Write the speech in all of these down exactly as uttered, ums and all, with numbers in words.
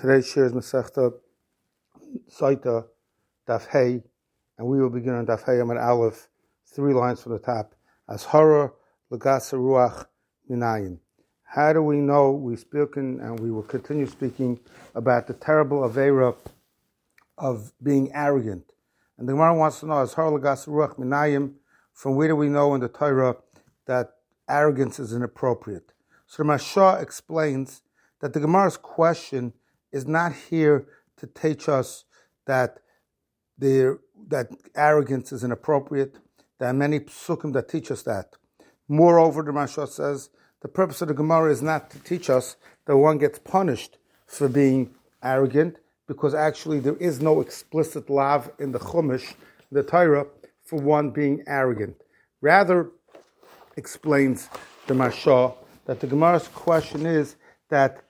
Today's share is Masechta Saita Daf Hey, and we will begin on Daf Hey Amud Aleph, three lines from the top. Ashara Lagasa Ruach Minayin. How do we know? We've spoken, and we will continue speaking about the terrible avera of being arrogant. And the Gemara wants to know, Ashara Lagasa Ruach Minayin, from where do we know in the Torah that arrogance is inappropriate? So the Mashah explains that the Gemara's question is not here to teach us that there, that arrogance is inappropriate. There are many psukim that teach us that. Moreover, the Mashah says the purpose of the Gemara is not to teach us that one gets punished for being arrogant, because actually there is no explicit lav in the Chumash, the Torah, for one being arrogant. Rather, explains the Mashah that the Gemara's question is that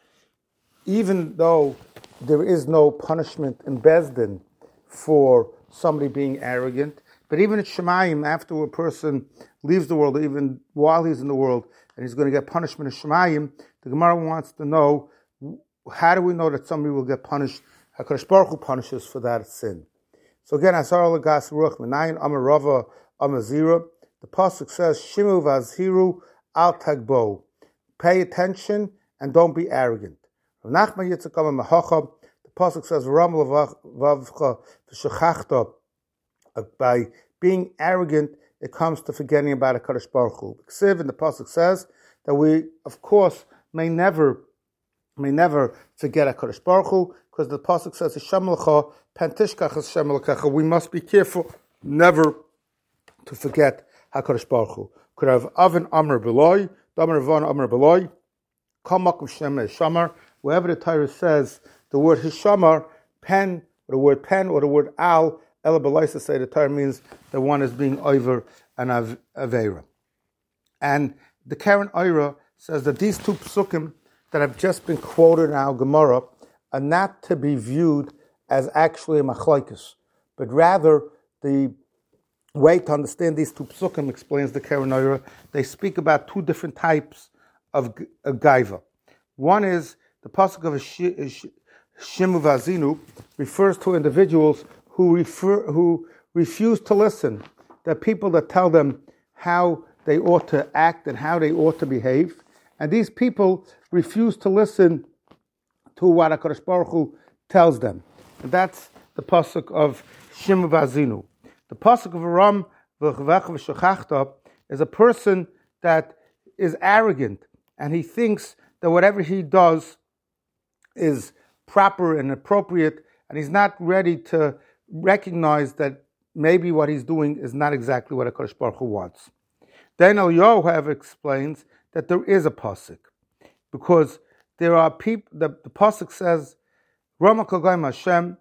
even though there is no punishment in Bezdin for somebody being arrogant, but even at Shemayim, after a person leaves the world, even while he's in the world, and he's going to get punishment at Shemayim, the Gemara wants to know, how do we know that somebody will get punished? HaKadosh Baruch Hu punishes for that sin. So again, Asar Lagas Ruach Minayin, Amar Rava, Amar Zira, the pasuk says, Shimu v'azhiru al tagbo. Pay attention and don't be arrogant. Nachman Yitzchak Mahacha, the pasuk says, V'ram l'vavcha v'shechachta. By being arrogant, it comes to forgetting about HaKadosh Baruch Hu. Ksiv, and the pasuk says that we, of course, may never, may never forget HaKadosh Baruch Hu, because the pasuk says, Hashem l'cha, pentishkach Hashem l'kecha. We must be careful never to forget HaKadosh Baruch Hu. Could have Avin Amr Beloy, Damar Van Amr Beloy, Kamak Shem Shamar. Wherever the Torah says the word Hishamar, pen, or the word pen, or the word al, Ela Belaisa say the Torah means that one is being over an avera. And the Karen Oira says that these two psukim that have just been quoted in our Gemara are not to be viewed as actually a machlokes, but rather the way to understand these two psukim, explains the Karen Oira, they speak about two different types of, of gaiva. One is the pasuk of Shimu Vazinu refers to individuals who refer, who refuse to listen. They're people that tell them how they ought to act and how they ought to behave. And these people refuse to listen to what HaKadosh Baruch Hu tells them. And that's the pasuk of Shimu Vazinu. The pasuk of Aram v'chvech v'shechachta is a person that is arrogant, and he thinks that whatever he does is proper and appropriate, and he's not ready to recognize that maybe what he's doing is not exactly what HaKadosh Baruch Hu wants. Then Eliyahu, however, explains that there is a pasuk, because there are people, the, the pasuk says, Rama Kagayim Hashem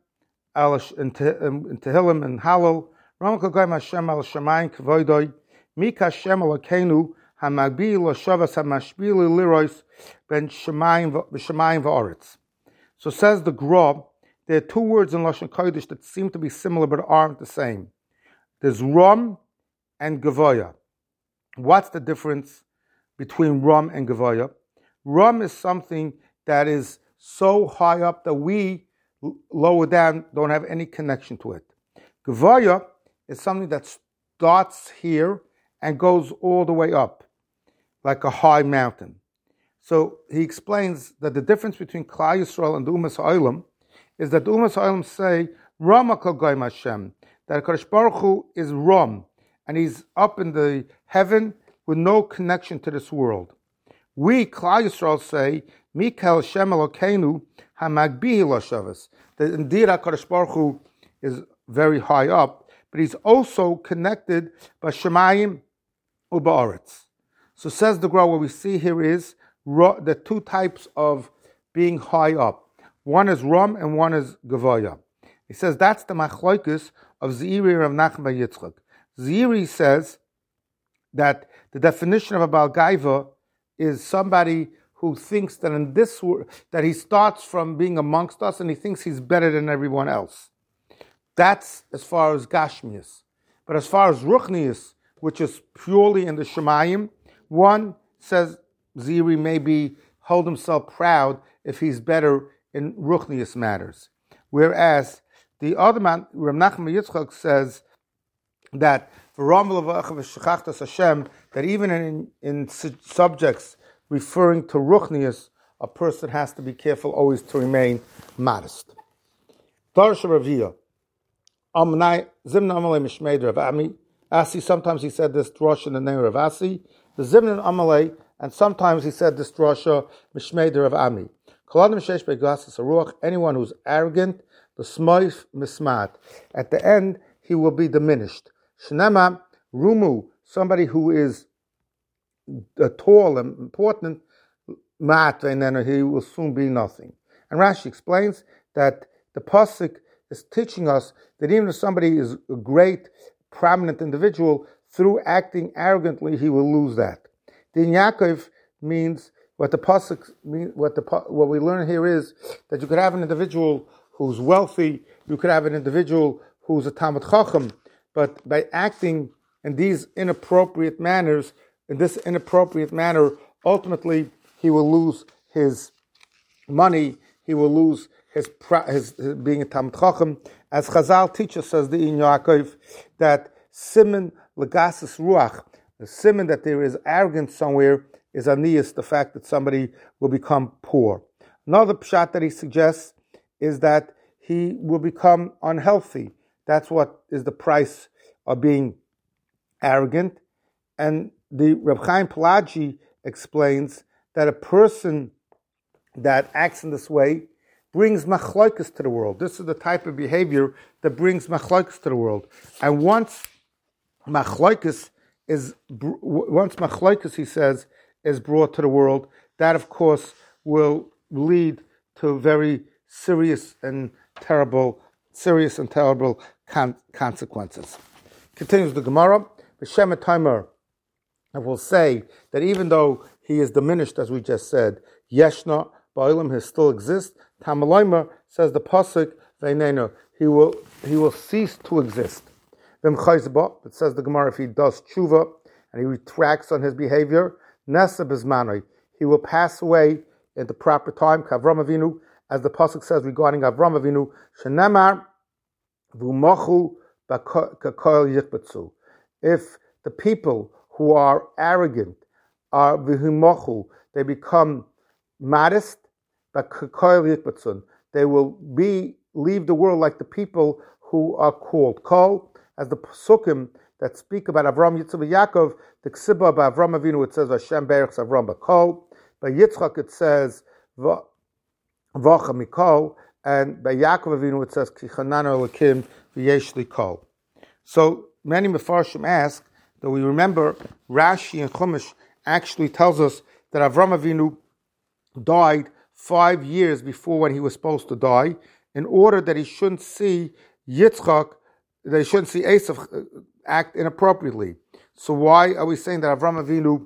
in Tehillim and Halal, Rama Kagayim Hashem al Shemayim Kavoidoi, Mika Hashem Elokeinu, Hamagbi L'Shavas Hamashbi L'Lirois Ben Shemayim V'Oretz. So says the Gra, there are two words in Lashon Kodesh that seem to be similar but aren't the same. There's Ram and Gavoya. What's the difference between Ram and Gavoya? Ram is something that is so high up that we, lower down, don't have any connection to it. Gavoya is something that starts here and goes all the way up, like a high mountain. So he explains that the difference between Klal Yisrael and the Umas Ha'olam is that the Umas Ha'olam say, Rama Kol Goyim Hashem, that HaKadosh Baruch Hu is Ram, and he's up in the heaven with no connection to this world. We, Klal Yisrael, say, Mikel Hashem Elokeinu Hamagbihi L'Shavas, that indeed HaKadosh Baruch Hu is very high up, but he's also connected by Shemayim U'Ba'aretz. So says the Gra, what we see here is the two types of being high up. One is Ram and one is Gavoya. He says that's the machlokes of Ziri of Nachman bar Yitzchak. Ziri says that the definition of a Baal Gaiva is somebody who thinks that in this world, that he starts from being amongst us and he thinks he's better than everyone else. That's as far as Gashmius. But as far as Ruchnius, which is purely in the Shemayim, one says Ziri maybe hold himself proud if he's better in ruchnius matters. Whereas the other man, Reb Nachman Yitzchak, says that that even in, in subjects referring to ruchnius, a person has to be careful always to remain modest. Darsha Raviyah. Asi, sometimes he said this drasha in the name of Asi, the Zimnan Amalei, and sometimes he said this drasha Mishmeder of Ami. Anyone who's arrogant, the smoif mismat. At the end, he will be diminished. Shnema Rumu, somebody who is uh, tall and important, mat, and then he will soon be nothing. And Rashi explains that the pasuk is teaching us that even if somebody is a great, prominent individual, through acting arrogantly, he will lose that. Din Yaakov means what the pasuk mean, what the what we learn here is that you could have an individual who's wealthy, you could have an individual who's a Talmid Chacham, but by acting in these inappropriate manners, in this inappropriate manner, ultimately he will lose his money, he will lose his, his, his being a Talmid Chacham. As Chazal teaches, says the In Yaakov, that siman legasis ruach, the siman that there is arrogance somewhere, is aniyas, the fact that somebody will become poor. Another pshat that he suggests is that he will become unhealthy. That's what is the price of being arrogant. And the Reb Chaim Pelagi explains that a person that acts in this way brings machloikas to the world. This is the type of behavior that brings machloikas to the world. And once machloikas is, once machloikas, he says, is brought to the world, that of course will lead to very serious and terrible, serious and terrible con- consequences. Continues the Gemara, B'Shem Timer, and will say that even though he is diminished, as we just said, Yeshna, Ba'ilim, he still exists. Tamalayma, says the pasuk, Veinena, he will he will cease to exist. Vim Chayzba, it says the Gemara, if he does tshuva and he retracts on his behavior, Nesa Bizmanoi, he will pass away at the proper time, Kavram Avinu, as the pasuk says regarding Avram Avinu, Shenemar Vumochu Kakoil Yichbetzu. If the people who are arrogant are Vihumochu, they become modest, but they will be leave the world like the people who are called Kol, as the Pesukim that speak about Avram, Yitzchak, Yaakov, the Ksiba about Avram Avinu, it says Hashem Berich Avram Bakol. By Yitzchak it says Vacha Mikol, and by Yaakov Avinu it says Kichanano Elokim V'Yesh Kol. So many Mefarshim ask that we remember Rashi and Chumash actually tells us that Avram Avinu died five years before when he was supposed to die, in order that he shouldn't see Yitzchak, that he shouldn't see Esav act inappropriately. So why are we saying that Avram Avinu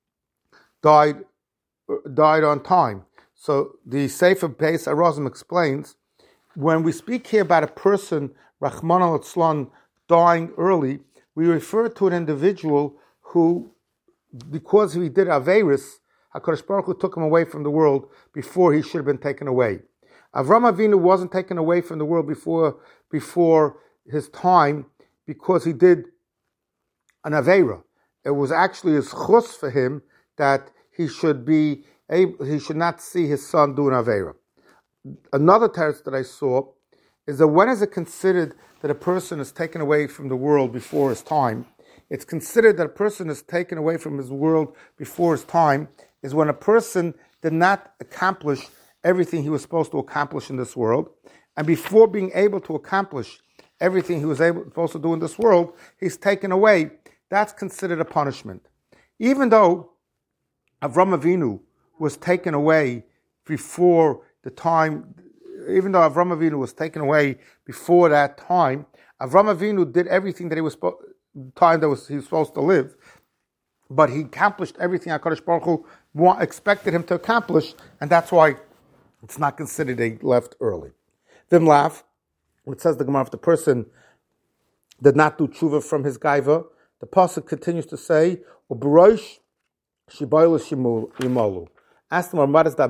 died died on time? So the Sefer Beis Arazim explains, when we speak here about a person, Rachmana litzlan, dying early, we refer to an individual who, because he did Averis, HaKadosh Baruch Hu took him away from the world before he should have been taken away. Avram Avinu wasn't taken away from the world before before his time because he did an Aveira. It was actually a chus for him that he should be able, he should not see his son do an Aveira. Another teretz that I saw is that when is it considered that a person is taken away from the world before his time? It's considered that a person is taken away from his world before his time is when a person did not accomplish everything he was supposed to accomplish in this world, and before being able to accomplish everything he was able, supposed to do in this world, he's taken away. That's considered a punishment. Even though Avram Avinu was taken away before the time, even though Avram Avinu was taken away before that time, Avram Avinu did everything that he was supposed, time that was he was supposed to live, but he accomplished everything HaKadosh Baruch Hu expected him to accomplish, and that's why it's not considered he left early. Vimlav, it says the Gemara, if the person did not do tshuva from his gaiva, the pasuk continues to say, "U'b'rosh shibaylu shimalu." Ask them, what does that mean?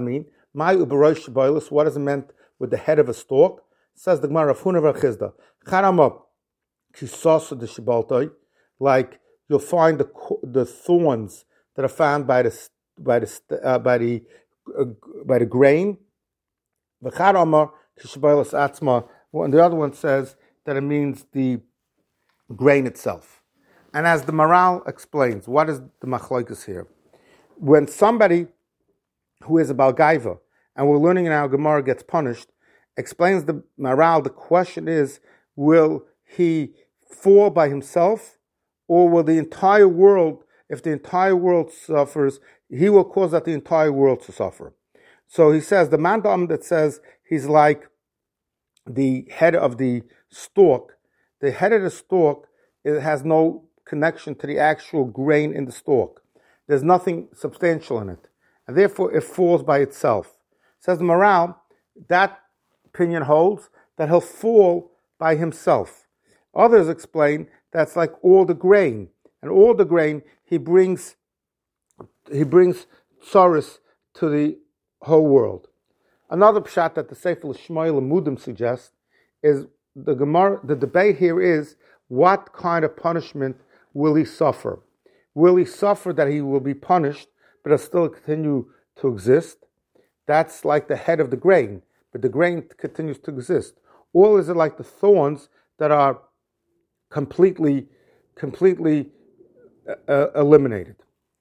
My uberosh shaboilus, what is meant with the head of a stalk? Says the Gemara of Hunav Chizda. Charama kisosa de shibaltoi, like you'll find the the thorns that are found by the by the uh, by the uh, by the grain. V'charama kishaboilus atzma. And the other one says that it means the grain itself. And as the Maral explains, what is the machlokes here? When somebody who is a Balgaiva, and we're learning in our Gemara, gets punished, explains the Maral, the question is, will he fall by himself, or will the entire world, if the entire world suffers, he will cause that the entire world to suffer. So he says, the mandam that says he's like the head of the stalk, the head of the stalk, it has no connection to the actual grain in the stalk. There's nothing substantial in it. And therefore it falls by itself. Says the Maral, that opinion holds that he'll fall by himself. Others explain that's like all the grain. And all the grain, he brings he brings tsaris to the whole world. Another pshat that the Sefer Shmuel Mudim suggests is the Gemara, the debate here is, what kind of punishment will he suffer? Will he suffer that he will be punished, but he'll still continue to exist? That's like the head of the grain, but the grain continues to exist. Or is it like the thorns that are completely, completely uh, eliminated?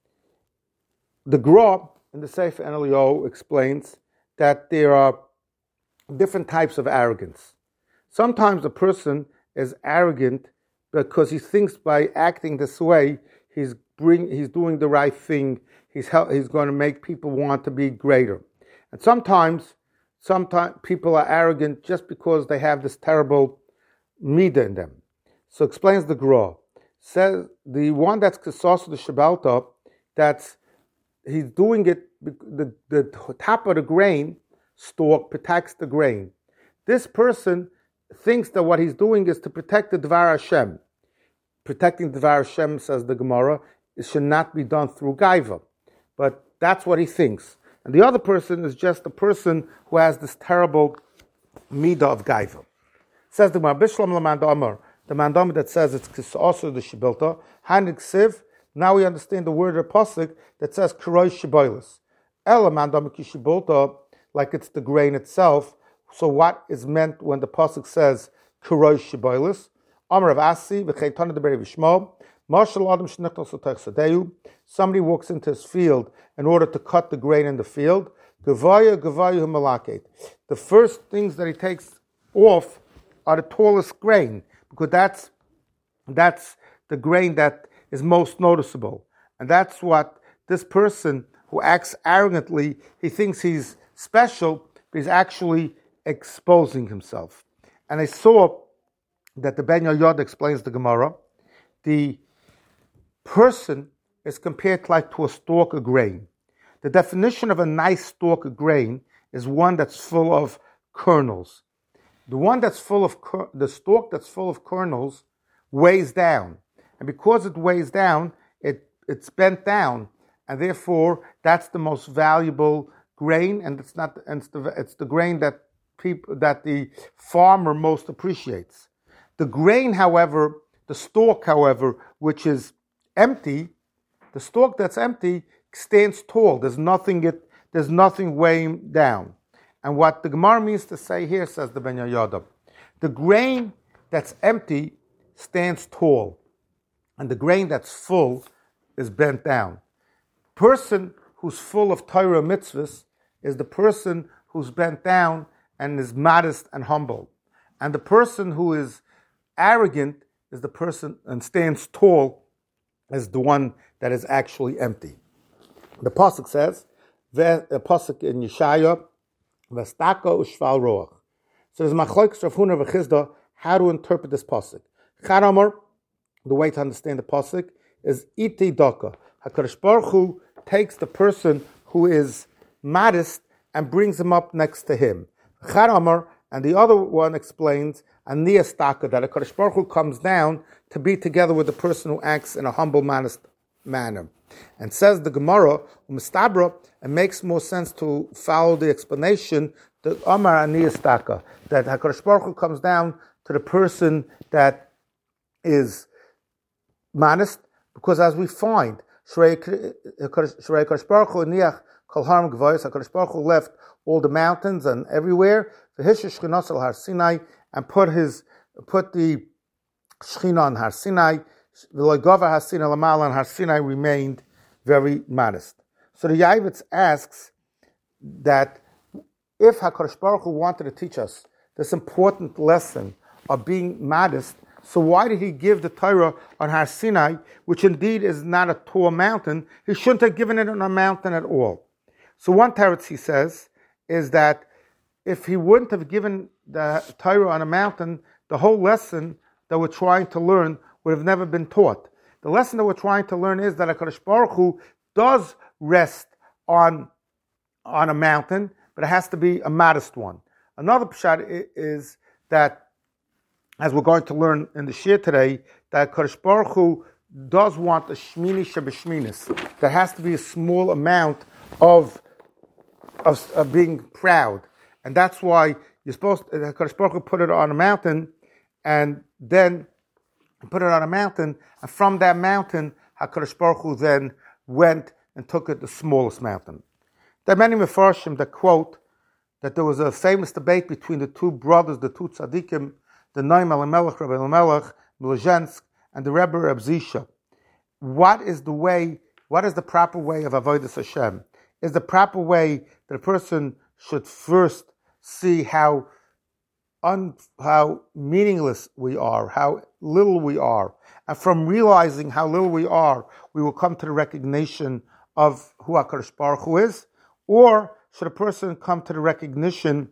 The Gra in the Sefer Elio explains that there are different types of arrogance. Sometimes a person is arrogant because he thinks by acting this way, he's bring he's doing the right thing. He's help, he's going to make people want to be greater. And sometimes, sometimes people are arrogant just because they have this terrible midah in them. So explains the Gra. Says the one that's Kesos the Shabalta, that's he's doing it. The, the top of the grain stalk protects the grain. This person thinks that what he's doing is to protect the Dvar Hashem. Protecting Dvar Hashem, says the Gemara, it should not be done through Gaiva. But that's what he thinks. And the other person is just a person who has this terrible midah of Gaiva. Says the Gemara, Bishlam Lamanda Amar, the mandam that says it's also the Shibilta, Hanik Siv, now we understand the word of the Pasuk that says Kuroi Shiboilis. Ela mandam ki Shibilta, like it's the grain itself. So what is meant when the pasuk says Kuroi Shiboilis? Amar of Asi v'cheitana deberi v'shmo. Marshal adam shenichnos l'tech sadeu. Somebody walks into his field in order to cut the grain in the field. Gavaya gavaya humalaket. The first things that he takes off are the tallest grain, because that's that's the grain that is most noticeable, and that's what this person who acts arrogantly, he thinks he's special, but he's actually exposing himself. And I saw that the Ben Yoyod explains the Gemara. The person is compared like to a stalk of grain. The definition of a nice stalk of grain is one that's full of kernels. The one that's full of the stalk that's full of kernels weighs down, and because it weighs down, it it's bent down, and therefore that's the most valuable grain, and it's not and it's the it's the grain that people that the farmer most appreciates. The grain, however, the stalk, however, which is empty, the stalk that's empty stands tall. There's nothing it there's nothing weighing down. And what the Gemara means to say here, says the Ben Yoyada, the grain that's empty stands tall, and the grain that's full is bent down. Person who's full of Torah mitzvahs is the person who's bent down and is modest and humble. And the person who is arrogant is the person and stands tall is the one that is actually empty. The pasuk says, the pasuk in Yeshaya, V'staka u'shval roach. So there's machlokes Rav Huna v'Chizda how to interpret this pasuk. Charamar, the way to understand the pasuk is iti daka. HaKadosh Baruch Hu takes the person who is modest and brings him up next to him. Charamar, and the other one explains aniyas taka, that HaKadosh Baruch Hu comes down to be together with the person who acts in a humble, modest manner. And says the Gemara, Umistabra, it makes more sense to follow the explanation that Amar Aniyastaka, that HaKadosh Baruch Hu comes down to the person that is modest, because as we find, HaKadosh Baruch Hu Niach Kol Haram Gvois, HaKadosh Baruch Hu left all the mountains and everywhere, V'hishish Shchinos al Har Sinai, and put his put the Shechina on Har Sinai. V'loigova Har Sinai Lamala, and Har Sinai remained very modest. So the Yavitz asks that if HaKadosh Baruch Hu wanted to teach us this important lesson of being modest, so why did he give the Torah on Har Sinai, which indeed is not a tall mountain? He shouldn't have given it on a mountain at all. So one teretz, he says, is that if he wouldn't have given the Torah on a mountain, the whole lesson that we're trying to learn would have never been taught. The lesson that we're trying to learn is that HaKadosh Baruch Hu does rest on, on a mountain, but it has to be a modest one. Another pshat is that, as we're going to learn in the Shir today, that HaKadosh Baruch Hu does want a shmini shebeshminis. There has to be a small amount of, of, of being proud. And that's why you're supposed to, HaKadosh Baruch Hu put it on a mountain, and then put it on a mountain, and from that mountain, HaKadosh Baruch Hu then went and took it the smallest mountain. There are many Mefarshim that quote that there was a famous debate between the two brothers, the two tzaddikim, the Noam Elimelech, Rabbi Elimelech, Milozhensk, and the Rebbe Reb Zisha. What is the way, what is the proper way of Avodas Hashem? Is the proper way that a person should first see how un, how meaningless we are, how little we are, and from realizing how little we are, we will come to the recognition of who HaKadosh Baruch Hu is? Or should a person come to the recognition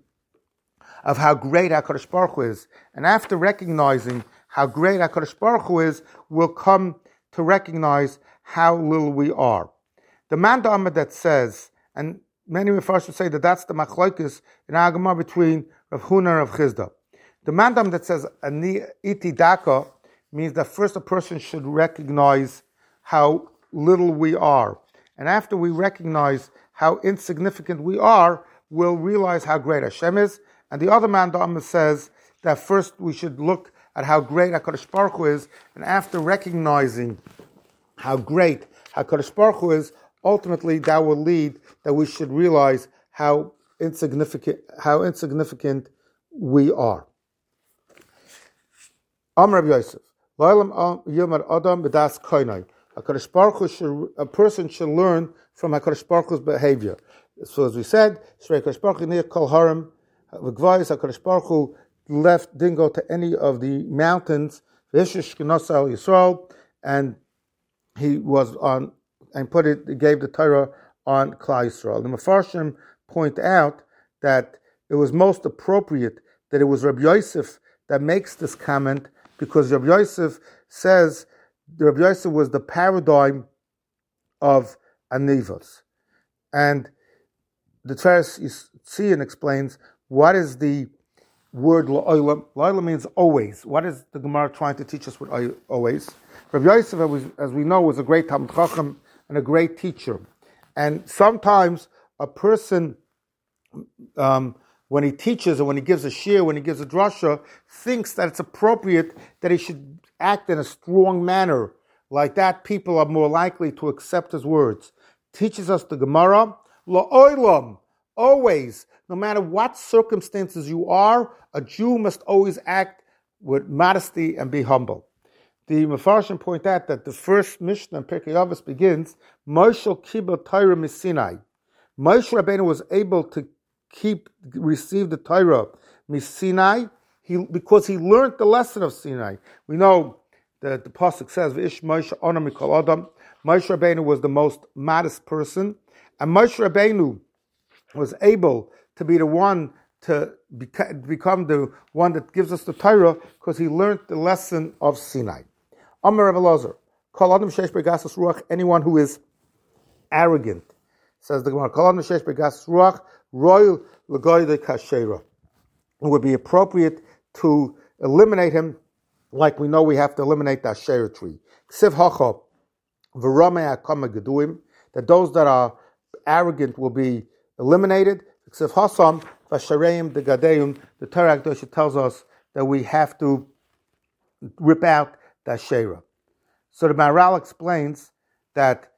of how great HaKadosh Baruch Hu is? And after recognizing how great HaKadosh Baruch Hu is, we'll come to recognize how little we are. The Man Da'amah that says, and many Mefarshim say that that's the machlokes in Agamah between Rav Huna and Rav Chizda. The Man Da'amah that says, Ani iti daka, means that first a person should recognize how little we are. And after we recognize how insignificant we are, we'll realize how great Hashem is. And the other Man Da'amah says that first we should look at how great HaKadosh Baruch Hu is, and after recognizing how great HaKadosh Baruch Hu is, ultimately that will lead that we should realize how insignificant how insignificant we are. Amar Rabbi Yosef, La'olam yomar adam b'das koinai. HaKadosh Baruch Hu should, a person should learn from HaKadosh Baruch Hu's behavior. So as we said, Shrei HaKadosh Baruch Hu near Kol Haram v'Gvais, HaKadosh Baruch Hu left, didn't go to any of the mountains, V'hishish Shchinos al Yisrael, and he was on, and put it, he gave the Torah on Klal Yisrael. The Mefarshim point out that it was most appropriate that it was Rabbi Yosef that makes this comment, because Rabbi Yosef says Rabbi Yosef was the paradigm of Anivos. And the Tveres Tzion explains what is the word la'olam. La'olam means always. What is the Gemara trying to teach us with always? Rabbi Yosef, as we know, was a great Talmid Chacham and a great teacher. And sometimes a person, um, when he teaches or when he gives a shir, when he gives a drasha, thinks that it's appropriate that he should act in a strong manner. Like that, people are more likely to accept his words. Teaches us the Gemara, la'olam, always, no matter what circumstances you are, a Jew must always act with modesty and be humble. The Mefarshim point out that the first Mishnah in Pirkei Avos begins, Moshe kibel Torah misinai. Moshe Rabbeinu was able to keep, receive the Torah misinai, he, because he learned the lesson of Sinai. We know that the pasuk says, V'ish Moshe ona mikol adam. Moshe Rabbeinu was the most modest person, and Moshe Rabbeinu was able to be the one to beca- become the one that gives us the Torah, because he learned the lesson of Sinai. Amar Rav Elazar, Kol Adam Sheish Begasas Ruach, anyone who is arrogant, says the Gemara, Kol Adam Sheish Begasas Ruach, Royal L'Goyde Kashera. It would be appropriate to eliminate him, like we know we have to eliminate the Asherah tree. Ksiv Hacha, that those that are arrogant will be eliminated. The Torah tells us that we have to rip out the Asherah. So the Maharal explains that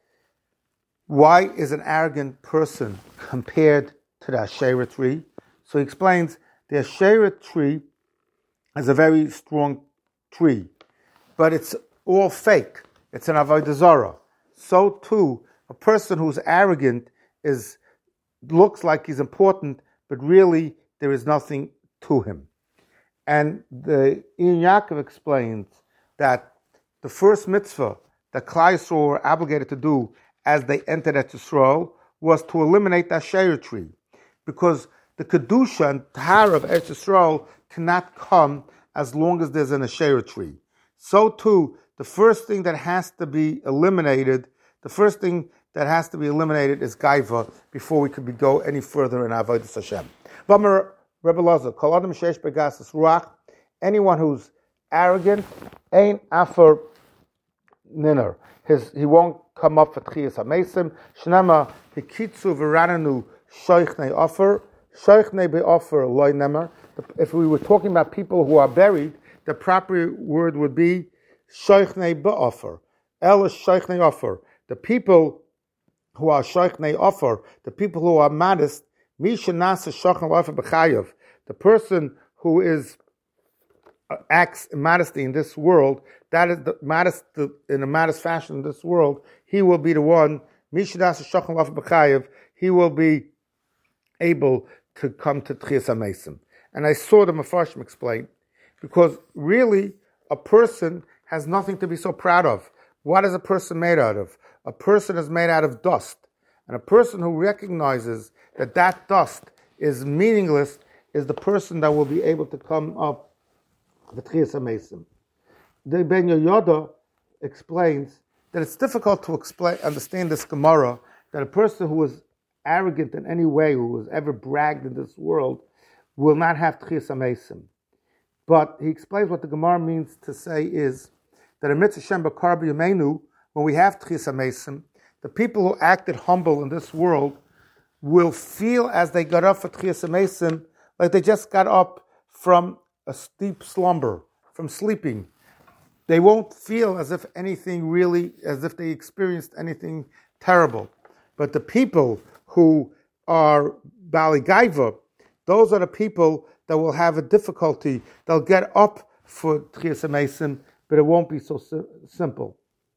why is an arrogant person compared to the Asherah tree? So he explains the Asherah tree is a very strong tree, but it's all fake. It's an Avodah Zarah. So too, a person who's arrogant is looks like he's important, but really there is nothing to him. And the Ian Yaakov explains that the first mitzvah that Klal Yisrael were obligated to do as they entered Eretz Yisrael was to eliminate the Asherah tree, because the Kedusha and Tahara of Eretz Yisrael cannot come as long as there's an Asherah tree. So too, the first thing that has to be eliminated, the first thing that has to be eliminated is Gaiva before we could be go any further in Avodas Hashem. V'amar Rebbe Lazar, Kol Adam Sheish Begasas Ruach, anyone who's arrogant, ain't afer niner. His he won't come up for Tchiyas HaMesim. Shnema hikitzu v'rananu shoichnei offer. Shoichnei be'offer loy nemer. If we were talking about people who are buried, the proper word would be shoichnei be'offer. El is shoichnei offer. The people who are shoichnei offer, the people who are modest, misha nasa shoichnei offer b'chayav. The person who is uh, acts in modesty in this world, that is the modest in a modest fashion in this world, he will be the one. Misha nasa shoichnei offer b'chayav. He will be able to come to Tchiyas HaMesim. And I saw the Mefarshim explain, because really a person has nothing to be so proud of. What is a person made out of? A person is made out of dust. And a person who recognizes that that dust is meaningless is the person that will be able to come up to Tchiyas HaMesim. The Ben Yehoyada explains that it's difficult to explain, understand this Gemara, that a person who is arrogant in any way, who has ever bragged in this world, will not have Tchiyas HaMesim. But he explains what the Gemara means to say is that in Mitzvah Shem Bakar B'Yameinu, when we have Tchiyas HaMesim, the people who acted humble in this world will feel as they got up for Tchiyas HaMesim like they just got up from a deep slumber, from sleeping. They won't feel as if anything really, as if they experienced anything terrible. But the people who are Bali Gaiva, those are the people that will have a difficulty. They'll get up for Tchiyas HaMesim, but it won't be so si- simple.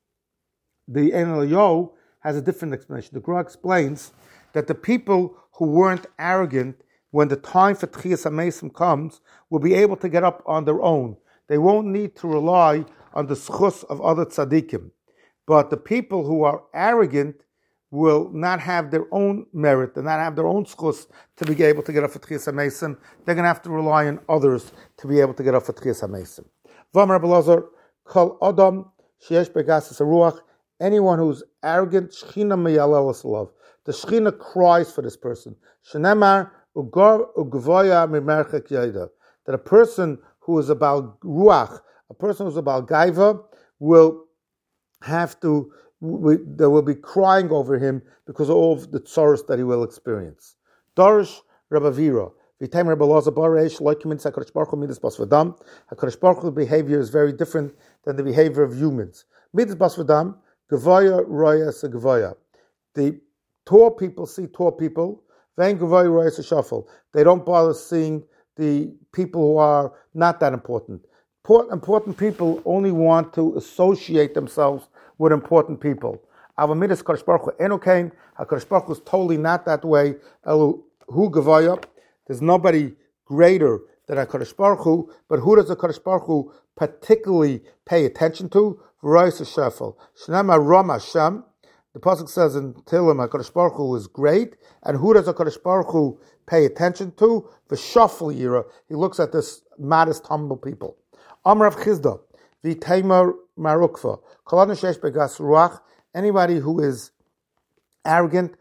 The Ein Eliyahu has a different explanation. The Gra explains that the people who weren't arrogant, when the time for Tchiyas HaMesim comes, will be able to get up on their own. They won't need to rely on the schus of other tzaddikim. But the people who are arrogant will not have their own merit, and not have their own schus to be able to get up for Tchiyas HaMesim. They're going to have to rely on others to be able to get up for Tchiyas HaMesim. V'amar Rebbe Lazar, Kol Adam sheyesh begasas haruach, anyone who's arrogant, Shechina meyalel love. The Shechina cries for this person. Shenemar ugar ugvoya mimerchek yeda. That a person who is about ruach, a person who's about gaiva, will have to, we, they will be crying over him because of all of the tzoros that he will experience. Darish Rabavira. V'tayim Rebbe Lazar Baresh like him HaKadosh Baruch Hu midas bas v'dam. HaKadosh Baruch Hu's behavior is very different than the behavior of humans. Midas bas v'dam, gevaya roya se gevaya. The tall people see tall people. Vein gevaya roya se shafel. They don't bother seeing the people who are not that important. Important people only want to associate themselves with important people. Avamidas HaKadosh Baruch Hu enokein. HaKadosh Baruch Hu is totally not that way. Elu hu gevaya. There's nobody greater than HaKadosh Baruch Hu, but who does HaKadosh Baruch Hu particularly pay attention to? V'rois HaShefel. Shnema Ram Hashem. The Pasuk says in Tehillim, HaKadosh Baruch Hu is great, and who does HaKadosh Baruch Hu pay attention to? V'shafel Yira. He looks at this modest, humble people. Amrav Chizda. V'teimer Marukva. Kol Adam sheyesh begas ruach. Anybody who is arrogant,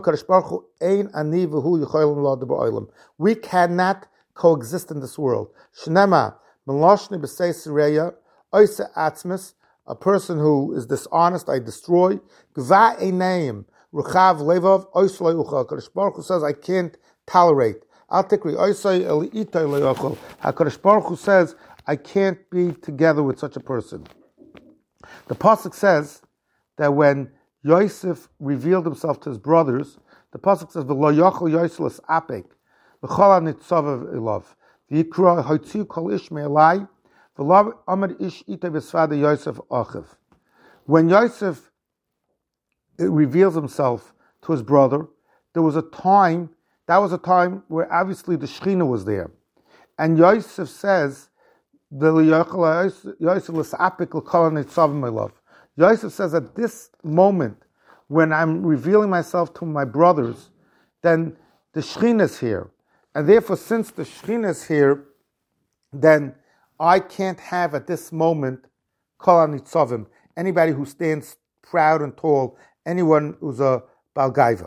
we cannot coexist in this world. Shnema, Meloshni b'sei sireya, oise atzmis, a person who is dishonest, I destroy. Gva einayim, ruchav levov, oisloi uchal. HaKadosh Baruch Hu says, I can't tolerate. Al tikri oisai eli itay le'ochel. HaKadosh Baruch Hu says, I can't be together with such a person. The pasuk says that when Yosef revealed himself to his brothers, the pasuk says, "V'lo yochel Yosef l'sapek, v'chol hanitzavav ilav, v'yikra hotziu kol ish me'alai, v'lo amad ish itay v'svada Yosef achiv." When Yosef reveals himself to his brother, there was a time, that was a time where obviously the Shekhinah was there. And Yosef says, Yosef says at this moment, when I'm revealing myself to my brothers, then the Shekhinah is here. And therefore, since the Shekhinah is here, then I can't have at this moment Kol HaNitzavim, anybody who stands proud and tall, anyone who's a Baal Gaiva.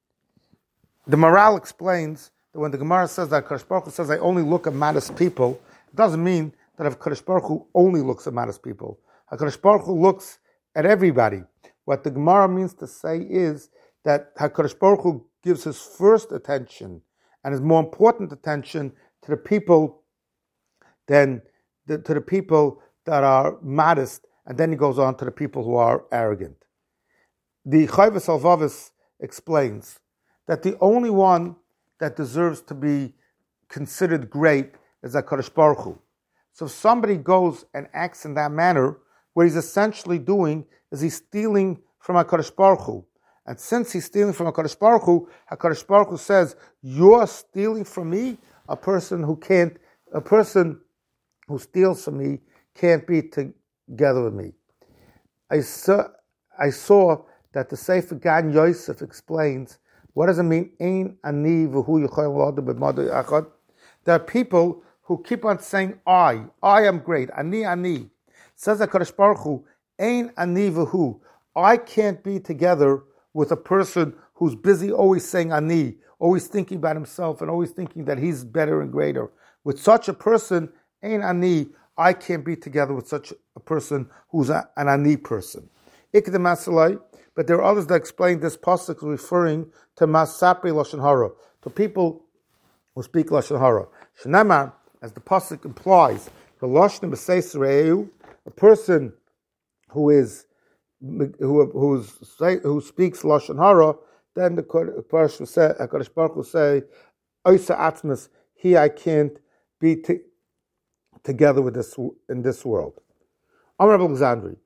The Maral explains that when the Gemara says that HaKadosh Baruch Hu says, I only look at modest people, it doesn't mean that HaKadosh Baruch Hu only looks at modest people. HaKadosh Baruch Hu looks at everybody. What the Gemara means to say is that HaKadosh Baruch Hu gives his first attention and his more important attention to the people than the, to the people that are modest, and then he goes on to the people who are arrogant. The Chayvus Alvavis explains that the only one that deserves to be considered great is HaKadosh Baruch Hu. So if somebody goes and acts in that manner, what he's essentially doing is he's stealing from HaKadosh Baruch Hu. And since he's stealing from HaKadosh Baruch Hu, HaKadosh Baruch Hu says, you're stealing from me, a person who can't, a person who steals from me can't be together with me. I saw, I saw that the Sefer Gan Yosef explains, what does it mean? Ein ani v'hu yochel l'adam b'madai achad. There are people who keep on saying, I, I am great, ani, ani. Says HaKadosh Baruch Hu, ein ani v'hu. I can't be together with a person who's busy always saying ani, always thinking about himself and always thinking that he's better and greater. With such a person, ein ani, I can't be together with such a person who's a, an ani person. Ikdem Asalai, but there are others that explain this pasuk referring to Masapri Lashon Hara, to people who speak Lashon Hara. Shenamar, as the pasuk implies, the Lashon B'seis Re'eu, a person who is who who's, who speaks Lashon Hara, then the Kodesh will say, HaKadosh Baruch will say, Oisa Atzmas, he I can't be t- together with this in this world. Amar Alexandri,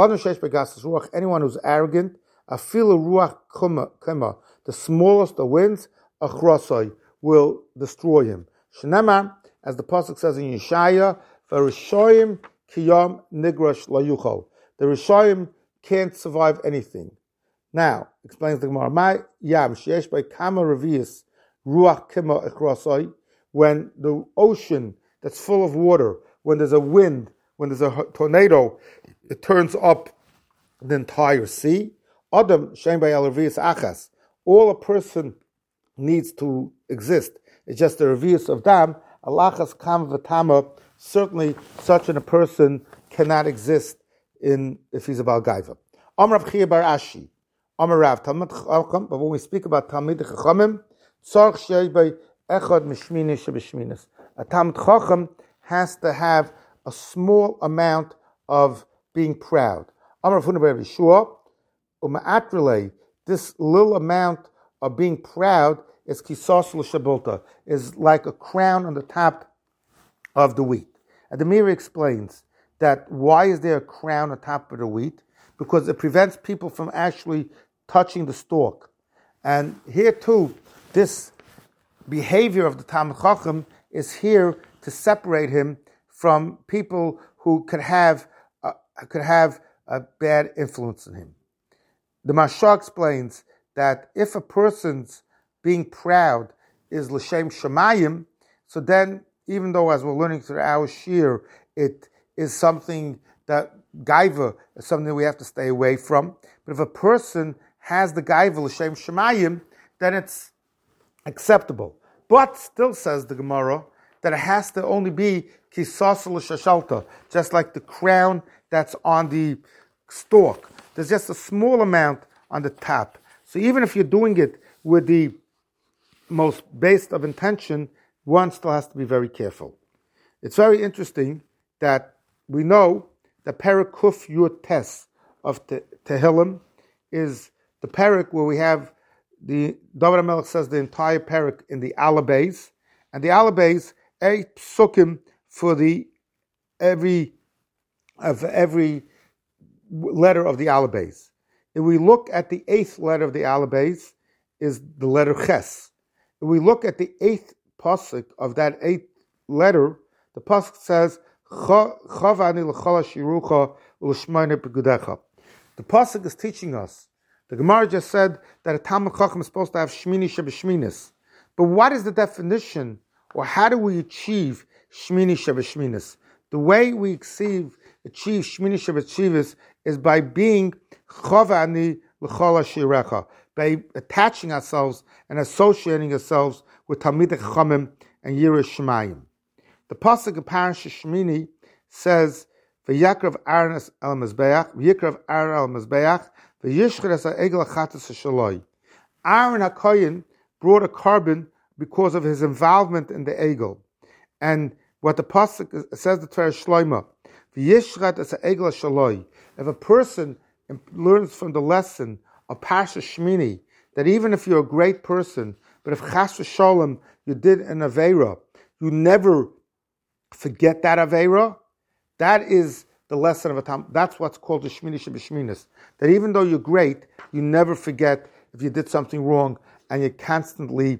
anyone who's arrogant, afilu ruach kema, the smallest of winds, achrosai, will destroy him. Shenema, as the pasuk says in Yeshaya, v'rishoyim kiyam nigrash layuchal. The Rishayim can't survive anything. Now, explains the Gemara, my yam sheyesh by kama revius ruach kema achrosai, when the ocean that's full of water, when there's a wind, when there's a tornado, it turns up the entire sea. Adam shem by revius achas. All a person needs to exist is just the revius of dam. Alachas kam v'tama. Certainly, such a person cannot exist in if he's a Baal Gaiva. Amar Rav Chia bar Ashi, Amar Rav Talmid Chacham. But when we speak about Talmid Chachamim, tzarich sheyeh by echad mishmini shebishminis. A Talmid Chacham has to have a small amount of being proud. Amar Rav Huna bar Yeshua, u'ma'at relay, this little amount of being proud is kisas l'shabulta, is like a crown on the top of the wheat. And the Meiri explains that why is there a crown on top of the wheat? Because it prevents people from actually touching the stalk. And here too, this behavior of the Talmid Chacham is here to separate him from people who could have uh, could have a bad influence on him. The Mashal explains that if a person's being proud is l'shem shamayim, so then even though as we're learning through our shir, it is something that gaiva is something that we have to stay away from. But if a person has the gaiva l'shem shamayim, then it's acceptable. But still, says the Gemara, that it has to only be kisas l'shashalta, just like the crown that's on the stalk. There's just a small amount on the top. So even if you're doing it with the most base of intention, one still has to be very careful. It's very interesting that we know the Perek Kuf Yud Tes of Te- Tehillim is the Perek where we have the David HaMelech says the entire Perek in the Alabais, and the Alabais eight psukim for the every of every letter of the Alabais. If we look at the eighth letter of the Alabais, is the letter Ches. If we look at the eighth pasuk of that eighth letter, the pasuk says, "Chavani l'chol shirucha u'l'shmayne b'gudecha." The pasuk is teaching us. The Gemara just said that a Talmid Chacham is supposed to have shmini shebeshminis. But what is the definition, or how do we achieve shmini shebeshminis? The way we achieve, achieve shmini shebeshminis is by being chavani l'chol shirecha, by attaching ourselves and associating ourselves with Talmidei Chachamim and Yiras Shemayim. The pasuk of Parashat Shmini says, "V'yakrav Aaron el Mizbeach, v'yakrav Aaron el Mizbeach, v'yishchir es ha'egel achatas shaloi." Aaron HaKohen brought a carbon because of his involvement in the egel, and what the pasuk says, the Torah Shloima, v'yishchir es ha'egel shaloi. If a person learns from the lesson of Parashat Shmini that even if you're a great person, but if chas v'sholem you did an aveira, you never forget that aveira. That is the lesson of a tam. That's what's called the shmini shebeshminis. That even though you're great, you never forget if you did something wrong, and you're constantly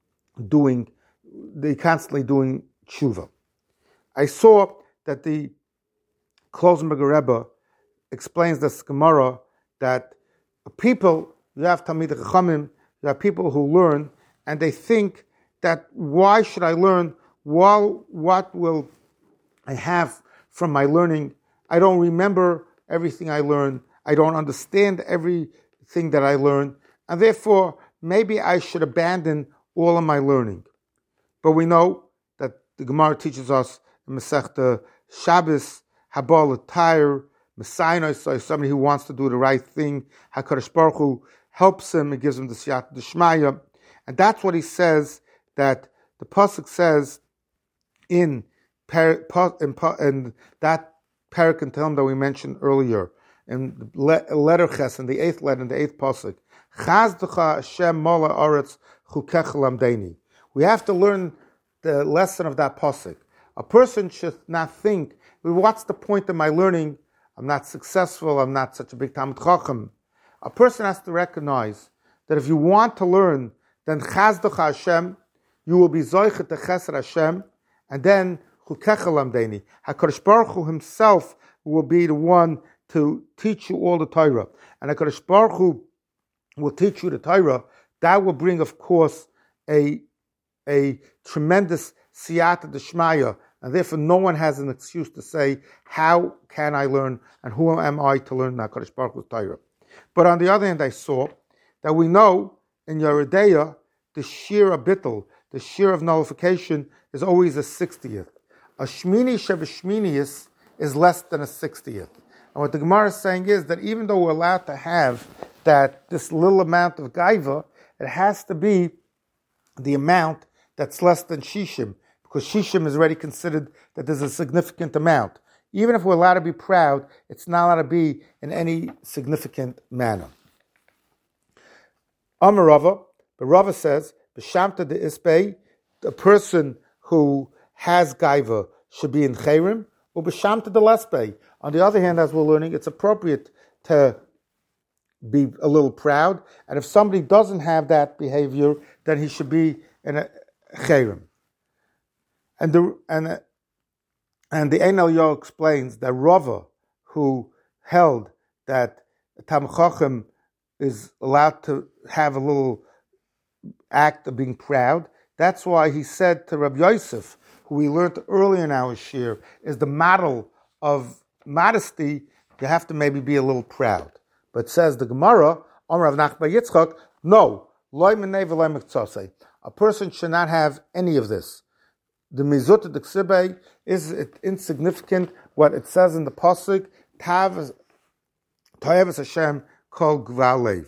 doing, they constantly doing tshuva. I saw that the Klosenberger Rebbe explains this Gemara that people, you have Talmidei Chachamim, you have people who learn, and they think that why should I learn? Well, what will I have from my learning? I don't remember everything I learned. I don't understand everything that I learned. And therefore, maybe I should abandon all of my learning. But we know that the Gemara teaches us in Masechta Shabbos, Habal L'Tair, Messiah, so somebody who wants to do the right thing, HaKadosh Baruch Hu helps him and gives him the Siyat D'Shmaya. And that's what he says, that the pasuk says in, in, in that Perek in Tehillim that we mentioned earlier, in the letter Ches, in the eighth letter, in the eighth pasuk, Chazdecha Hashem Mola Aretz Chukecha Lamdeini. We have to learn the lesson of that pasuk. A person should not think, what's the point of my learning? I'm not successful, I'm not such a big Talmid Chacham. A person has to recognize that if you want to learn, then Chazdecha Hashem, you will be Zoichet to Chesed Hashem, and then Chukecha Lamdeini. HaKadosh Baruch Hu himself will be the one to teach you all the Torah. And HaKadosh Baruch Hu will teach you the Torah. That will bring, of course, a, a tremendous Siyata D'Shmaya, and therefore no one has an excuse to say, how can I learn, and who am I to learn HaKadosh Baruch Hu's Torah? But on the other hand, I saw that we know in Yeridea, the shear of bittul, the shear of nullification, is always a sixtieth. A shmini sheveshminius is less than a sixtieth. And what the Gemara is saying is that even though we're allowed to have that this little amount of gaiva, it has to be the amount that's less than shishim, because shishim is already considered that there's a significant amount. Even if we're allowed to be proud, it's not allowed to be in any significant manner. Amar Rava, but Rava says, B'shamta de Isbei, the person who has gaiva should be in chayrim, or B'shamta de Lesbei. On the other hand, as we're learning, it's appropriate to be a little proud, and if somebody doesn't have that behavior, then he should be in a chayrim. And the and and the Ein Elyo explains that Rava, who held that Talmid Chacham is allowed to have a little act of being proud, that's why he said to Rabbi Yosef, who we learned earlier in our shir, is the model of modesty. You have to maybe be a little proud. But says the Gemara, Amar Rav Nachman Yitzchak, no, loy menei v'loy miktzosei. A person should not have any of this. the mizut the ksibei is insignificant. What it says in the pasuk, Tav To'evas Hashem Kol Gvalev.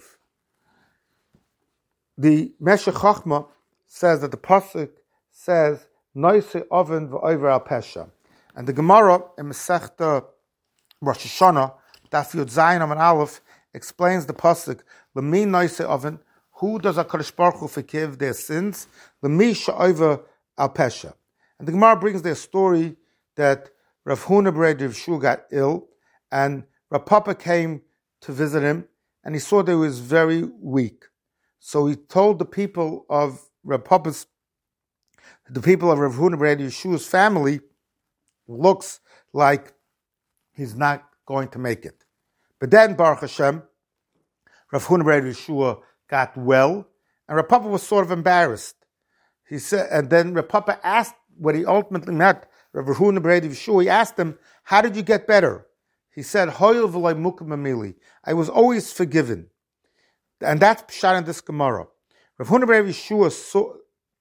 The Meshech Chochmah says that the pasuk says Noise Oven v'Over Al Pesha, and the Gemara in Masechta Rosh Hashanah Daf Yud Zayin Amud Aleph explains the pasuk L'mi Noise Oven. Who does HaKadosh Baruch Hu forgive their sins? L'mi she'over al pesha. And the Gemara brings their story that Rav Huna bar Rav Shua got ill, and Rav Papa came to visit him, and he saw that he was very weak. So he told the people of Rav Papa's, the people of Rav Huna bar Rav Shua's family, looks like he's not going to make it. But then, Baruch Hashem, Rav Huna bar Rav Shua got well, and Rav Papa was sort of embarrassed. He said, and then Rav Papa asked, when he ultimately met Rav Huna bar Rav Shua, he asked him, "How did you get better?" He said, "Hoyel v'loy mukim amili." I was always forgiven, and that's pshat in this Gemara. Rav Huna bar Rav Shua saw,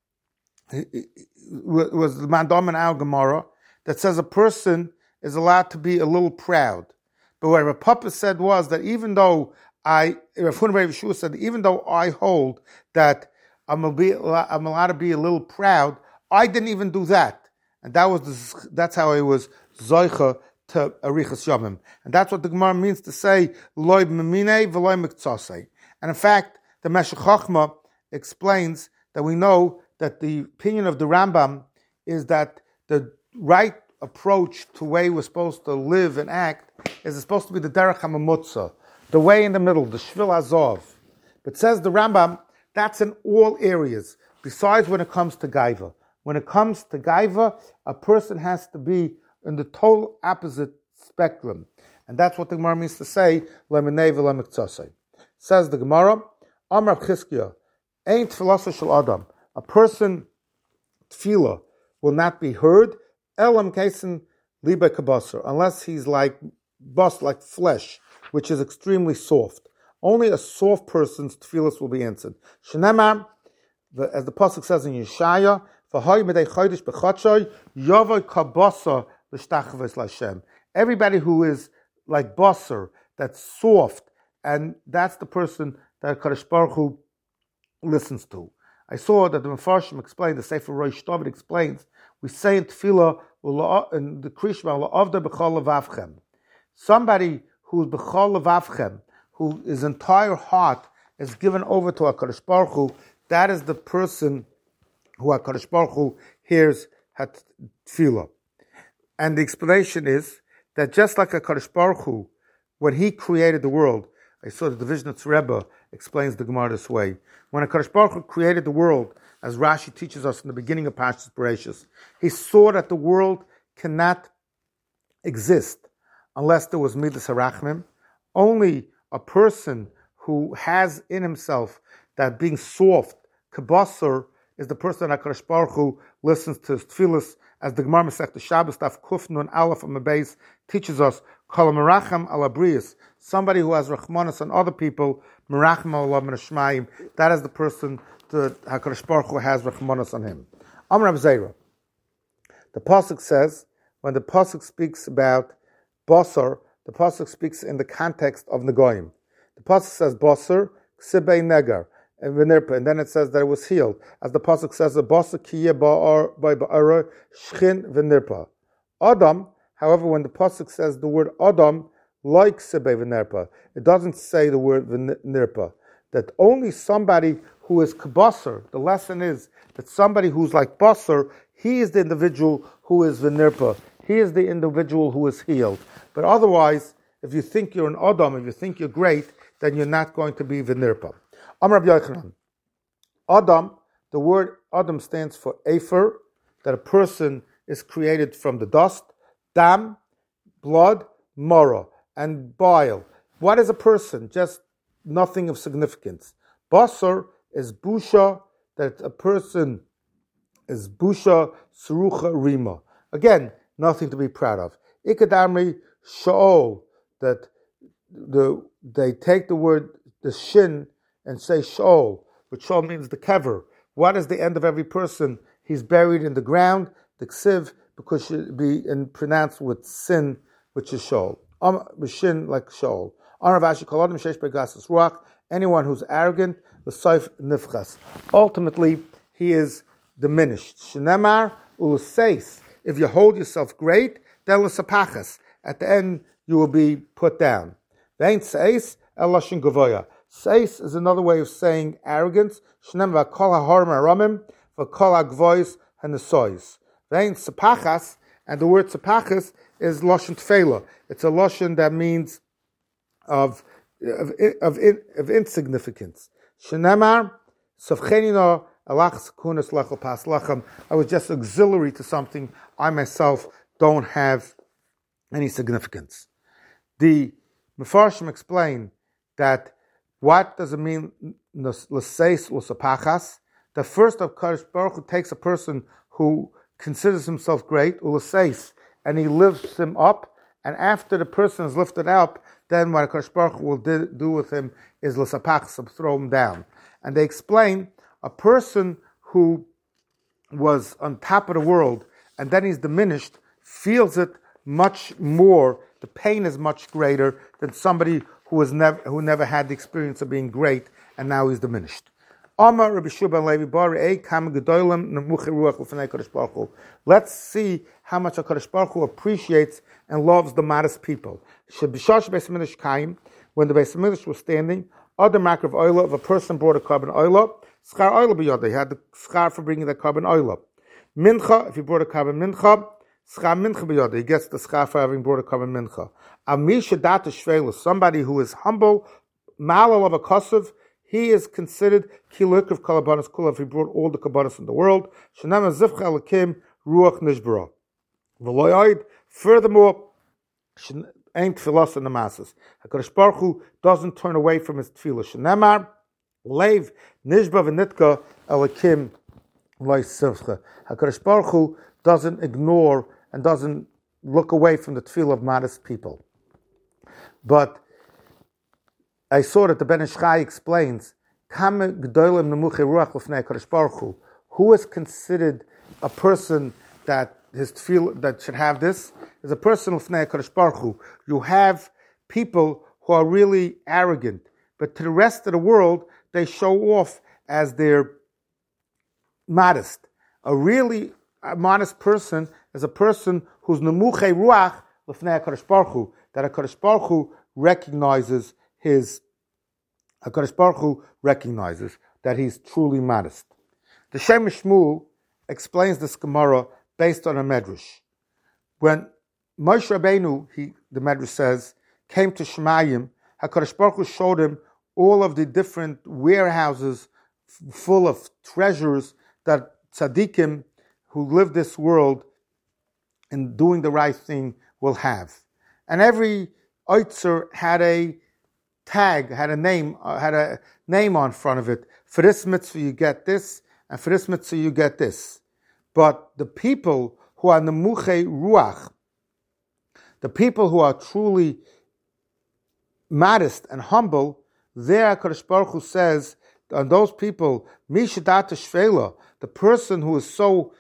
was the mandam in our Gemara that says a person is allowed to be a little proud, but what Rav Papa said was that even though I, Rav Huna bar Rav Shua said, even though I hold that I'm, a be, I'm allowed to be a little proud, I didn't even do that. And that was the, that's how I was zoicha to arichas yomim. And that's what the Gemara means to say, loy b'mimine v'loy miktsasei. And in fact, the Meshech Chochmah explains that we know that the opinion of the Rambam is that the right approach to the way we're supposed to live and act is supposed to be the derech hamamutza, the way in the middle, the Shvil Azov. But says the Rambam, that's in all areas, besides when it comes to Gaiva. When it comes to Gaiva, a person has to be in the total opposite spectrum. And that's what the Gemara means to say, Lemenei v'lemiktsasei. Says the Gemara, Amar Chizkiah, Ein tefillah shel Adam. A person, tefillah, will not be heard, Elam kaisen libe kabasar, unless he's like bust, like flesh, which is extremely soft. Only a soft person's tefillas will be answered. Shenema, as the pasuk says in Yeshaya, everybody who is like basar, that's soft, and that's the person that Kadosh Baruch Hu listens to. I saw that the Mefarshim explained, the Sefer Rosh David explains, we say in tefillah, in the Krishma, la'avda b'chol levavchem. Somebody who's b'chol levavchem, who his entire heart is given over to HaKadosh Baruch Hu, that is the person who HaKadosh Baruch Hu hears hat tefillah. And the explanation is that just like HaKadosh Baruch Hu, when he created the world, I saw the Division Rebbe explains the Gemara this way. When HaKadosh Baruch Hu created the world, as Rashi teaches us in the beginning of Parshas Bereishis, he saw that the world cannot exist unless there was Midas HaRachmim. Only a person who has in himself that being soft, kabasar, is the person that HaKadosh Baruch Hu listens to his tefillas, as the Gemara Masechta Shabbos Daf Kuf Nun Aleph on the base teaches us, Kol meracham al abriyos, somebody who has rachmanas on other people, meracham al min hashmayim, that is the person that HaKadosh Baruch Hu has rachmanas on him. Amar Rav Zera, the pasuk says, when the pasuk speaks about basar, the pasuk speaks in the context of Negoyim. The pasuk says basar ksibei negar, and v'nirpa, and then it says that it was healed. As the pasuk says, the basar kiyeh ba'ar by ba'ara shchin v'nirpa. Adam, however, when the pasuk says the word Adam, like ksibei v'nirpa, it doesn't say the word v'nirpa. That only somebody who is kabasar, the lesson is that somebody who's like basar, he is the individual who is v'nirpa. He is the individual who is healed. But otherwise, if you think you're an Adam, if you think you're great, then you're not going to be v'nirpa. Amar Rabbi Yochanan. Adam, the word Adam stands for Efer, that a person is created from the dust, Dam, blood, Mara, and bile. What is a person? Just nothing of significance. Basar is Busha, that a person is Busha, Surucha, Rima. Again, nothing to be proud of. Ikadamri, Sha'ol, that the they take the word, the Shin, and say Sha'ol, which Sha'ol means the kever. What is the end of every person? He's buried in the ground. the ksiv, because it should be in, pronounced with sin, which is shol. Um, shin like shol. Anyone who's arrogant, ultimately he is diminished. Shenemar uluseis. If you hold yourself great, then l'sapachas. At the end, you will be put down. Vein seis elashin gavoya. Seis is another way of saying arrogance. Shenemar kol hahorim aramim v'kol hagvois hanesois. Vein sapachas, and the word sapachas is lashon tefela. It's a lashon that means of of of, of insignificance. Shenemar sofchenino alach kunas lechol pas lachem. I was just auxiliary to something. I myself don't have any significance. The Mefarshim explain that what does it mean l'seis l'sapachas? The first of Kadosh Baruch Hu takes a person who considers himself great, l'seis, and he lifts him up. And after the person is lifted up, then what Kadosh Baruch Hu will do with him is l'sapachas, throw him down. And they explain a person who was on top of the world and then he's diminished feels it much more. The pain is much greater than somebody who was never who never had the experience of being great and now he's diminished. Let's see how much HaKadosh Baruch Hu appreciates and loves the modest people. When the Beis Hamikdash was standing, other mark of oil of a person brought a carbon oil. Schar oil b'yada. He had the schar for bringing the carbon oil. Mincha, if he brought a carbon mincha, schar mincha b'yada. He gets the schar for having brought a carbon mincha. Amish shadat shveilus. Somebody who is humble, malal of a kosev, he is considered kiluk of kalabanas kula if he brought all the kabanas in the world. Shenama zivcha alakim ruach nishbara. V'loyed. Furthermore, ain't tefillas in the masses. HaKadosh Baruch Hu doesn't turn away from his tefillah. Shenemar leiv nishba v'nitka alakim loy sivcha. HaKadosh Baruch Hu doesn't ignore and doesn't look away from the tefillah of modest people. But I saw that the Ben Ish Chai explains who is considered a person that his tefillah that should have this is a person l'fnei HaKadosh Baruch Hu. You have people who are really arrogant, but to the rest of the world they show off as they're modest. A really a modest person is a person who's nemuchei ruach l'fnei HaKadosh Baruch Hu, that HaKadosh Baruch Hu recognizes his HaKadosh Baruch Hu recognizes that he's truly modest. The Shem Shmuel explains this Gemara based on a medrash. When Moshe Rabbeinu, he, the medrash says, came to Shemayim, HaKadosh Baruch Hu showed him all of the different warehouses f- full of treasures that tzaddikim who live this world and doing the right thing will have. And every oitzer had a tag, had a name, uh, had a name on front of it. For this mitzvah you get this, and for this mitzvah you get this. But the people who are nemuchei ruach, the people who are truly modest and humble, there HaKadosh Baruch Hu says, on those people, mishadat shvela, the person who is so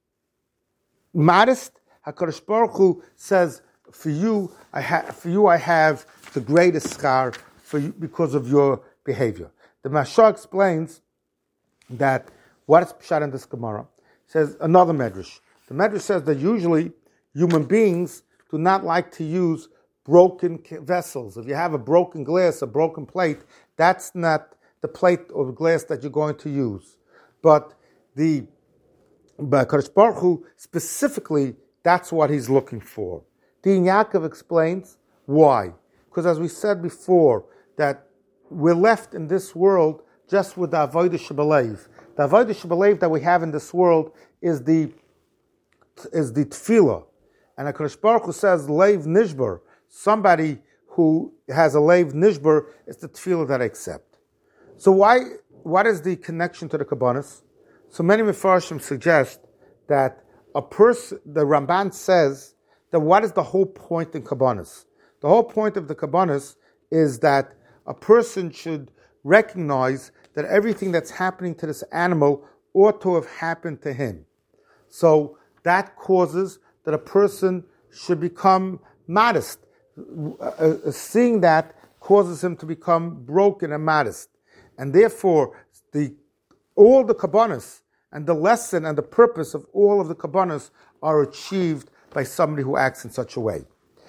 modest, HaKadosh Baruch Hu says, for you, I have, for you I have the greatest schar for you because of your behavior. The Mashah explains that what is pshat in this Gemara. Says another medrash. The medrash says that usually human beings do not like to use broken vessels. If you have a broken glass, a broken plate, that's not the plate or the glass that you're going to use. But the but Kadosh Baruch Hu specifically, that's what he's looking for. Din Yaakov explains why. Because as we said before, that we're left in this world just with the avodah shebelev. The avodah shebelev that we have in this world is the is the tefillah, and HaKadosh Baruch Hu says leiv nishbar. Somebody who has a leiv nishbar is the tefillah that I accept. So why? What is the connection to the kabbanis? So many mefarshim suggest that a person, the Ramban says that what is the whole point in kabbanis? The whole point of the kabbanis is that a person should recognize that everything that's happening to this animal ought to have happened to him. So that causes that a person should become modest. Uh, uh, seeing that causes him to become broken and modest. And therefore, the all the kabbanas and the lesson and the purpose of all of the kabbanas are achieved by somebody who acts in such a way.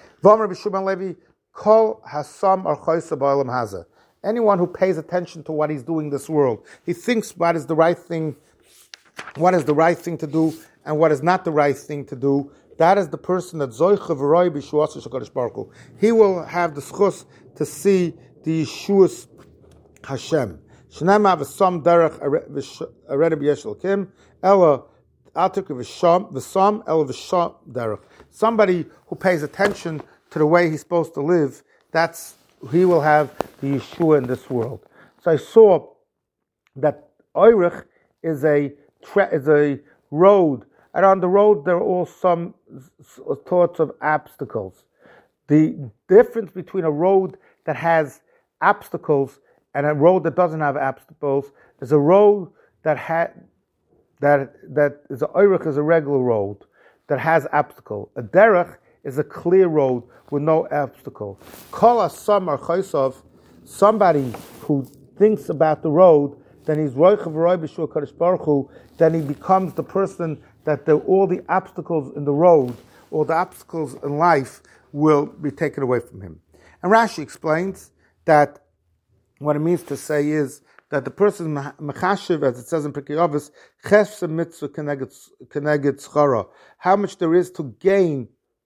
Anyone who pays attention to what he's doing in this world, he thinks what is the right thing, what is the right thing to do, and what is not the right thing to do. That is the person that Zoicha v'roi b'shuas HaKadosh Baruch Hu. He will have the schus to see the Yeshuas Hashem. Shnema v'sam derech areda b'yeshel kim ella atuk v'sham v'sam ella v'sham derech. Somebody who pays attention to the way he's supposed to live, that's he will have the Yeshua in this world. So I saw that Oirich is a is a road, and on the road there are all some sorts of obstacles. The difference between a road that has obstacles and a road that doesn't have obstacles is a road that ha- that that is a Oirich is a regular road that has obstacle. A derech is a clear road with no obstacle. Kol samar chaysov, somebody who thinks about the road, then he's roicha v'roi b'shua kadosh baruch hu, then he becomes the person that the, all the obstacles in the road, all the obstacles in life will be taken away from him. And Rashi explains that what it means to say is that the person mechashiv, as it says in Pirkei Avos, chesed mitzvah keneged tzchara, how much there is to gain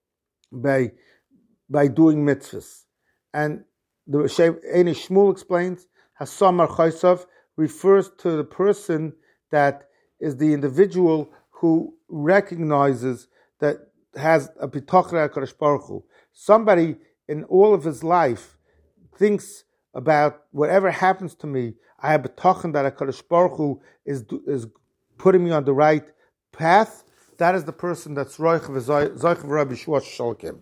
by by doing mitzvahs. And the Eini Shmuel explains, Hasamar Chaysav refers to the person that is the individual who recognizes that has a bitochra HaKadosh Baruch Hu. Somebody in all of his life thinks about whatever happens to me, I have bitochen that HaKadosh Baruch Hu is, is putting me on the right path. That is the person that's Roich v'Zoich v'Rabbi Yeshua Shalkim.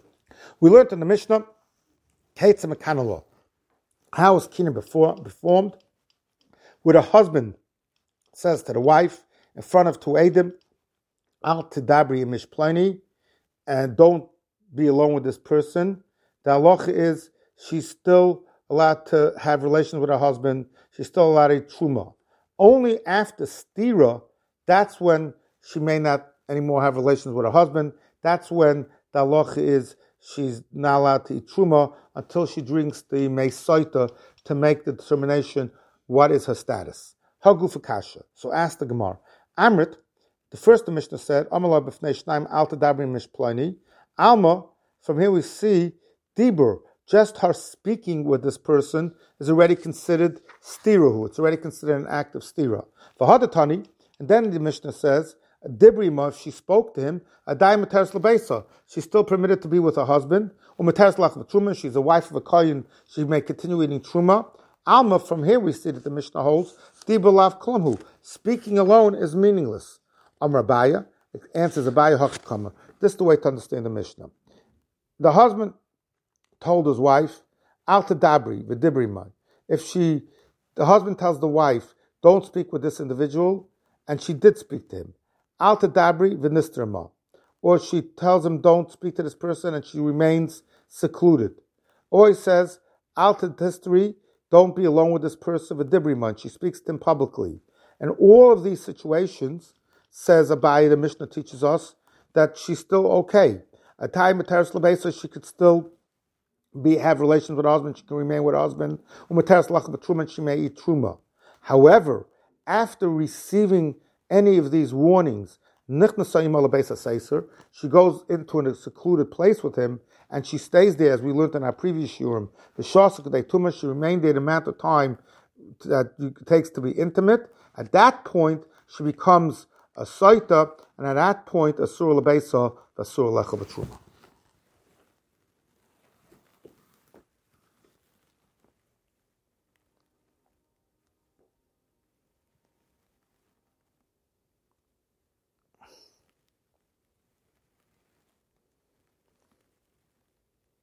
We learned in the Mishnah, Ketzah Mekanalo, how is Kina performed? With a husband says to the wife in front of two Eidim, Al Tidabri Mishplani, and don't be alone with this person. The halacha is she's still allowed to have relations with her husband. She's still allowed to eat truma. Only after stira, that's when she may not anymore have relations with her husband. That's when the halacha is she's not allowed to eat truma until she drinks the meisaita to make the determination what is her status. Haguf kasha. So ask the Gemara. Amrit, the first the Mishnah said, Amala b'fnei shnaim al tadabri mishplani. Alma, from here we see dibur, just her speaking with this person is already considered stirahu. It's already considered an act of stira. V'hadatani, and then the Mishnah says, Dibrima, if she spoke to him, Adai Materis Labesa, she's still permitted to be with her husband. Or Materis Lach Truma, she's a wife of a Kohen, she may continue eating Truma. Alma, from here we see that the Mishnah holds, Dibur Lav Klamhu, speaking alone is meaningless. Amr Abaya, answers Abaya Hakkamah. This is the way to understand the Mishnah. The husband told his wife, Al Tadabri, V'Dibrima. If she, the husband tells the wife, don't speak with this individual, and she did speak to him. Al Tadabri V'Nistrama. Or she tells him, don't speak to this person, and she remains secluded. Or he says, Al Tadistri, don't be alone with this person, V'Dibrima, and she speaks to him publicly. And all of these situations, says Abai, the Mishnah teaches us, that she's still okay. A time Materis Labesa, she could still be have relations with her husband, she can remain with her husband. Umateris Lach B'Truma, she may eat Truma. However, after receiving any of these warnings, she goes into a secluded place with him, and she stays there, as we learned in our previous shiurim. The Shasakadei she remained there the amount of time that it takes to be intimate. At that point, she becomes a saita, and at that point, a surah lebesa, a surah lecha b'truma.